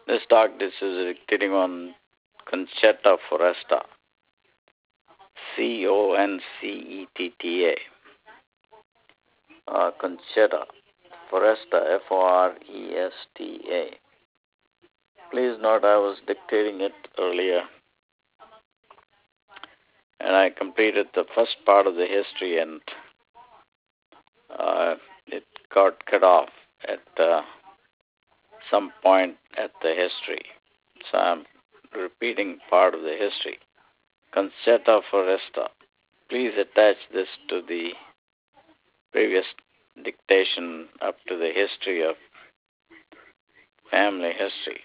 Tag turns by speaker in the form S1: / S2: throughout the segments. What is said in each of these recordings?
S1: This talk this is dictating on Concetta foresta, Concetta, Concetta foresta, Foresta. Please note I was dictating it earlier, and I completed the first part of the history, and it got cut off at some point at the history. So I'm repeating part of the history. Concetta foresta. Please attach this to the previous dictation up to the history of family history.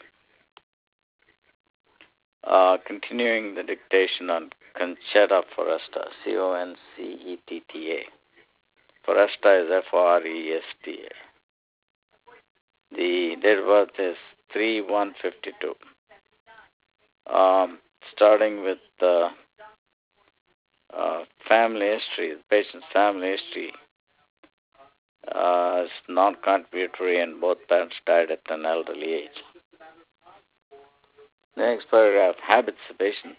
S1: Continuing the dictation on Concetta foresta, Concetta. Foresta is Foresta. The date of birth is 3/1/52. Starting with the family history, the patient's family history is non-contributory and both parents died at an elderly age. Next paragraph, habits. The patient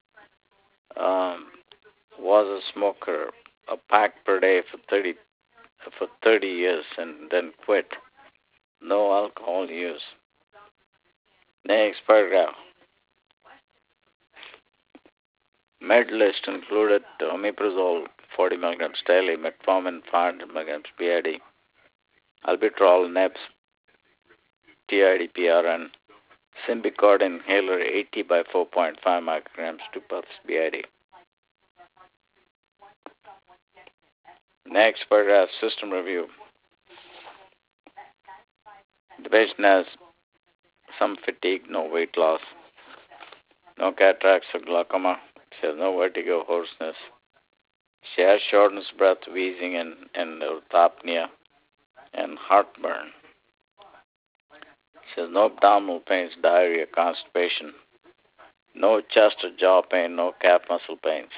S1: was a smoker, a pack per day for 30 years and then quit. No alcohol use. Next paragraph. Med list included omeprazole 40 milligrams daily, metformin 500 milligrams BID, albuterol, NEBS, TID, PRN, Symbicort inhaler 80 by 4.5 micrograms, 2 puffs BID. Next paragraph, system review. The patient has some fatigue, no weight loss, no cataracts or glaucoma. She has no vertigo, hoarseness. She has shortness of breath, wheezing, and orthopnea, and heartburn. She has no abdominal pains, diarrhea, constipation, no chest or jaw pain, no calf muscle pains.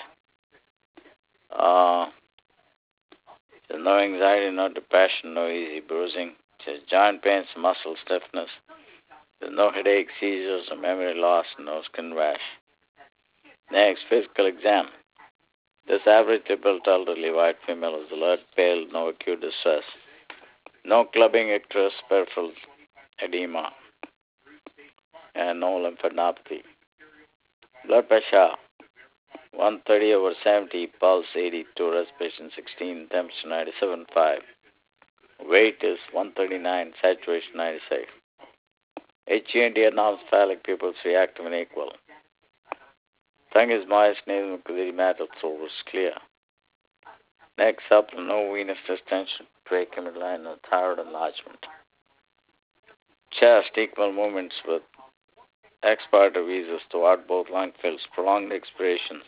S1: She has no anxiety, no depression, no easy bruising. She has joint pains, muscle stiffness. There's no headache, seizures, or memory loss, no skin rash. Next, physical exam. This averagely built elderly white female is alert, pale, no acute distress. No clubbing, icterus, peripheral edema, and no lymphadenopathy. Blood pressure, 130/70, pulse 82, respiration 16, temperature 97.5. Weight is 139, saturation 96. HGND announced phallic pupils reactive and equal. Tongue is moist, nasal mucosa matter, throat is clear. Neck supple, no venous distension, tracheal midline, no thyroid enlargement. Chest, equal movements with expiratory wheezes throughout both lung fields, prolonged expiration,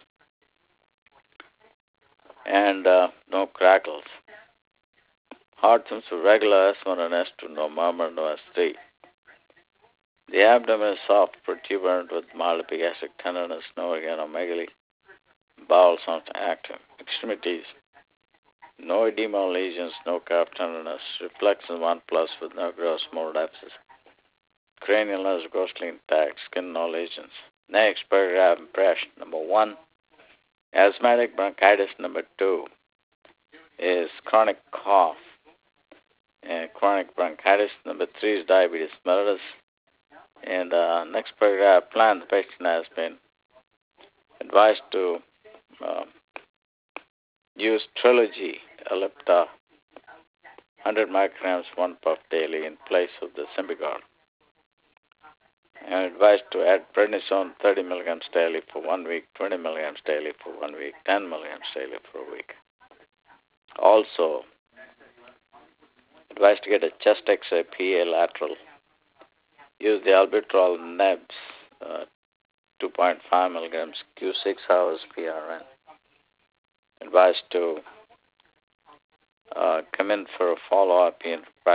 S1: and no crackles. Heart symptoms with regular S1 and S2, no murmur, no S3. The abdomen is soft, protuberant with mild epigastric tenderness, no organomegaly. Bowel sounds active. Extremities, no edema lesions, no calf tenderness. Reflection 1+ with no gross motor deficits. Cranial nerves grossly intact, skin no lesions. Next paragraph, impression. Number 1, asthmatic bronchitis. Number 2 is chronic cough and chronic bronchitis. Number 3 is diabetes mellitus. And next paragraph, plan. The patient has been advised to use Trilogy Ellipta 100 micrograms 1 puff daily in place of the Symbicort. And advised to add prednisone 30 milligrams daily for 1 week, 20 milligrams daily for 1 week, 10 milligrams daily for a week. Also, advised to get a chest X-ray PA lateral. Use the albuterol NEBS 2.5 milligrams Q6 hours PRN. Advised to come in for a follow-up in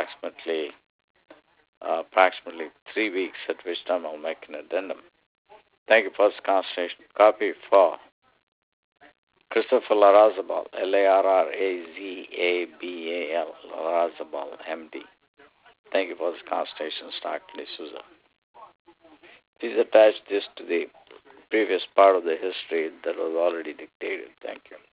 S1: approximately 3 weeks, at which time I'll make an addendum. Thank you for this consultation. Copy for Christopher Larrazabal, Larrazabal, Larrazabal, MD. Thank you for this consultation, Dr. D'Souza. Please attach this to the previous part of the history that was already dictated. Thank you.